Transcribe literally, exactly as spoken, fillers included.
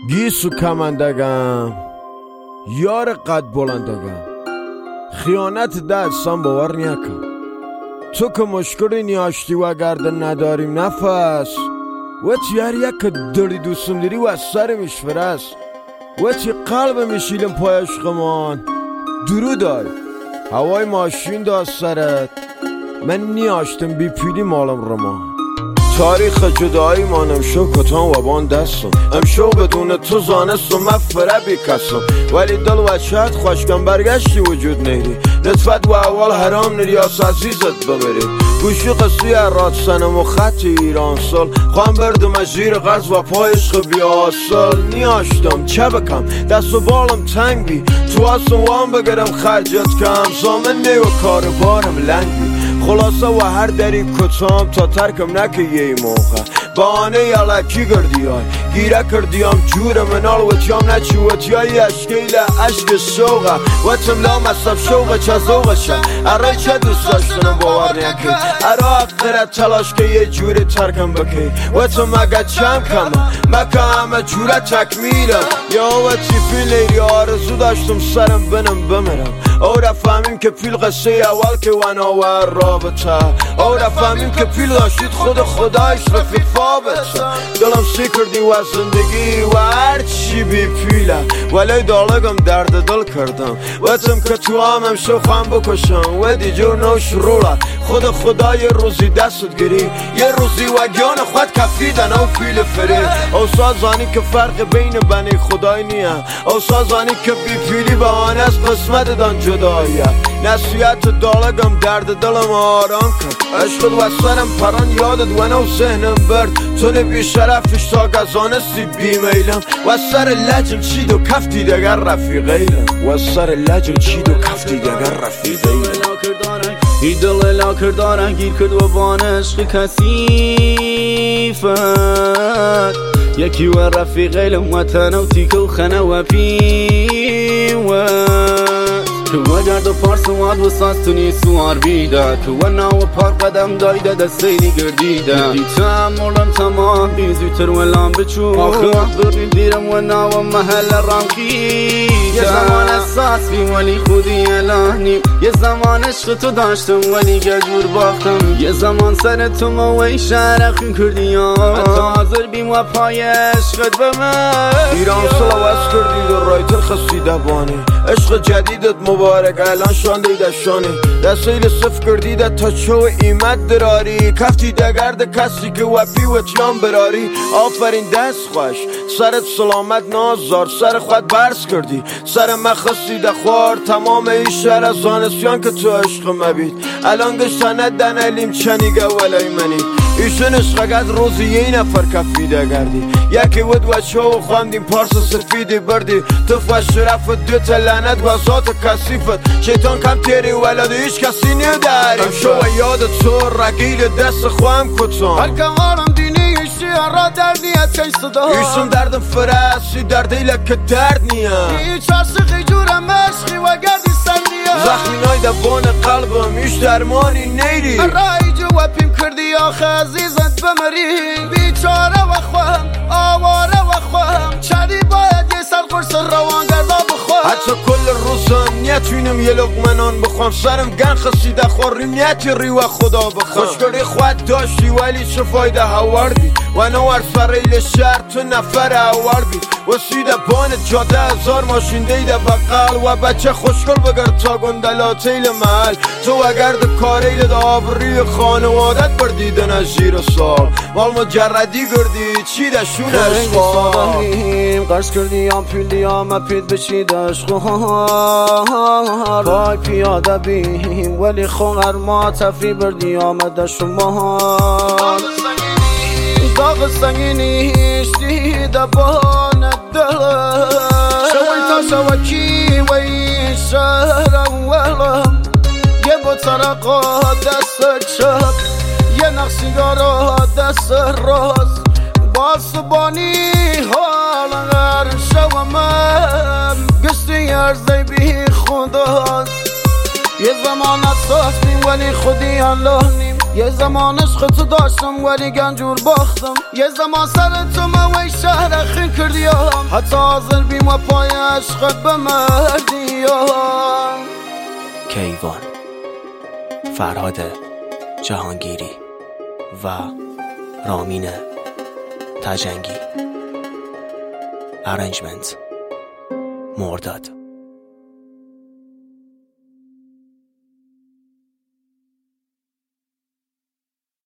گیسو کمندگم یار قد بلندگم خیانت دستم باور نیکم تو که مشکلی نیاشتی و گرده نداریم نفس و چی هر یک که داری دوستم داری و سر میشفرست و چی قلب میشیلم پای عشقمان درو دای هوای ماشین داست سرت من نیاشتم بی پیلی مالم رمان تاریخ جدایی مانم شو کتان و بان دستم امشو بدون تو زانستم مفره بی کسم ولی دل و شاید خوشگم برگشتی وجود نیری نطفت و اول حرام نریاس عزیزت بمیری گوشی قصی راد سنم و خط ایران سال خوام بردم از زیر غرز و پای عشق بیاسل نیاشتم چه بکم دست و بالم تنگ بی تو هستم وام بگرم خرجت کم زامن نی و کار بارم لنگ بی خلاصه و هر دری کتام تا ترکم نکه یه موقع بانه یلکی گردی های گیره کردیم جور منال و تیام نچی و تیای اشکیل عشق شوقه و تملا مصب شوقه چه زوقه شه اره چه دوست داشتنم باور نیکی اره اقره تلاش که یه جوری ترکم بکی و تو مگه چم کمه مکه همه جوره تکمیلم یا و چی فیل لیری آرزو داشتم سرم بنم بمیرم او رفهمیم که پیل قصه اول که وناور رابطه او رفهمیم که پیل داشتید خود خدایش رفیق فابطه دلم سی کردی و زندگی و هر چی بی پیله ولی دالگم درد دل کردم و تم که تو همم شو خواهم بکشم و دی جور نوش روله خود خدا یه روزی دستت گیری یه روزی و گیان خود کفیدن او پیل فری او سازانی که فرق بین بنی خدای نیه او سازانی که بی پیلی بهانه از قسمت دان جداییه نصیحت دالگم درد دلم آرام کرد عشقت و سرم پران یادت و نو ذهنم برد تو نبی شرفش تا گزانستی بی میلم و سر لجم چید و کفتی دگر رفیقیلم و سر لجم چید و کفتی دگر رفیقیلم ای دل لاکر دارن گیر کرد و بان عشق کثیفت یکی و رفیقیلم و تنو تیکه و خنه و پیوت که و گرد و پارس واد و ساز تو نی سوار بیده که و ناو پار قدم دایده دستیلی گردیده دی تمولم تمام بی زیتر و لام بچو آخه بردی دیرم و ناو محل رام خیده یه زمان احساس بی ولی خودی الانیم یه زمان عشق تو داشتم ولی گجور باختم یه زمان سر تو موی شرخی کردی حتی حاضر بیم و پای عشقت بمن ایران سلوست کردی و رایتر خسیده بانی عشق جدیدت مبارک الان شانده شانی دستیل صف کردیده تا چو ایمت دراری کفتی دگرد کسی که وپی و تیان براری آفرین دست خوش سرت سلامت نازار سر خود برس کردی سر مخصی دخوار تمام این شهر از زانسیان که تو عشق مبید الان گشتنه دنالیم چنیگه ولی منی ایشون عشقگت روزی یه نفر کفیده گردی یکی ود و چو خواندیم پارس سفیدی بردی تو فش رفت دو تلنت و ذات کسیفت شیطان کم تیری ولد هیچ کسی نداریم شو و یاد تو رگیل دست خواهم کتان هر کمارم دینی ایشی را درد نیت چی صدا ایشون دردم فرسی دردیله که درد نیه ایچ عرصقی جورم عشقی و گردی سندیه زخمی نای دبان قلبم ایش درمانی نیری رای جو و پیم کردی آخه عزیزت بمری بیچاره و خواهم آواره و خواهم چری باید یه سر قرص روان گردا بخواهم حتی کل روزم نیتونم یه لقمنان بخوام سرم گن خسیده خوریم نیتی ری و خدا بخوام خوشگری خود داشتی ولی چه فایده هاوردی و نوار فریل شهر تو نفر هاوردی و سیده بان جاده هزار ماشین دیده بقل و بچه خوشگل بگر تا گندلاتیل محل تو اگر ده کاریل ده آبری خانوادت بردیدن از جیر سال مال مجردی گردی چی ده شونه اشخار قرص کردی هم پیلی هم اپید بچید اشخار پای پیاده بیم ولی خونر ما تفری بردی آمده شما داغ سنگینیش دیده بان دل شوی تا شوکی و این شهر اولم یه بطرقا دست چپ یه نقصیگارا دست راست باسبانی حال غر شومم گشتی ارزی بی خداست یه زمان اساس بیم ولی خودی الله نیم یه زمان عشق تو داشتم ولی گنجور باختم یه زمان سر تو موی شهر خیل کردیم حتی حاضر بیم و پای عشقت به مردی ها. کیوان، فرهاد جهانگیری و رامین تجنگی. ارنجمنت مرداد.